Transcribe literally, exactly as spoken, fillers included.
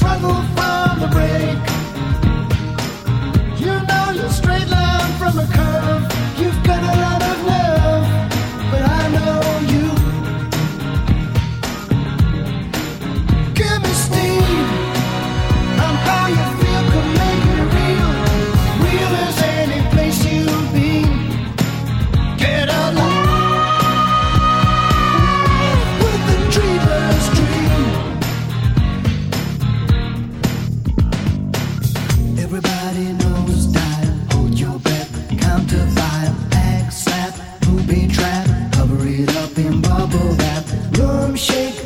struggle from the break. You know your straight line from a curve. You've got a lot of nerve, but I know you. Give me steam. I'm how you feel can make it real. Real as any place you've been. Get alive with the dreamer's dream. Everybody knows style. Hold your breath, count to five. Act slap, booby trap. Cover it up in bubble wrap. Rum shake.